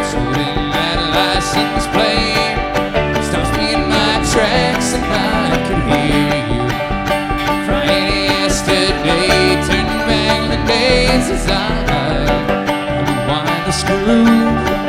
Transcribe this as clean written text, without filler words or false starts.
holding that license plate stops me in my tracks, and I can hear you crying yesterday. Turn back the days as I unwind the screw.